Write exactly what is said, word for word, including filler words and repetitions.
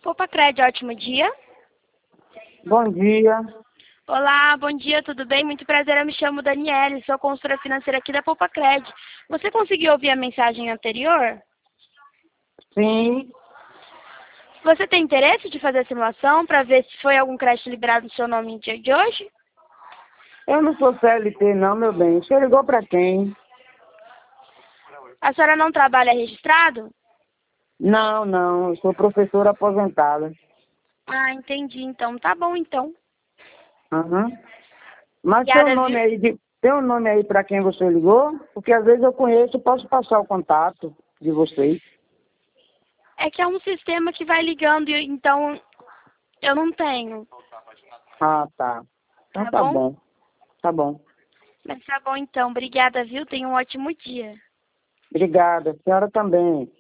Popacred, ótimo dia. Bom dia. Olá, bom dia, tudo bem? Muito prazer, eu me chamo Daniele, sou consultora financeira aqui da Popacred. Você conseguiu ouvir a mensagem anterior? Sim, Você tem interesse de fazer a simulação para ver se foi algum crédito liberado no seu nome no dia de hoje? eu não sou C L T não, meu bem. Você ligou para quem? A senhora não trabalha registrado? Não, não, eu sou professora aposentada. Ah, entendi, então tá bom então. Aham. Mas tem um Obrigada, nome viu? aí, de, tem um nome aí para quem você ligou? Porque às vezes eu conheço, posso passar o contato de vocês. É que é um sistema que vai ligando, e então eu não tenho, Ah, tá. Então tá tá bom? bom, tá bom. Mas tá bom então, obrigada, viu? Tenha um ótimo dia. Obrigada, a senhora também.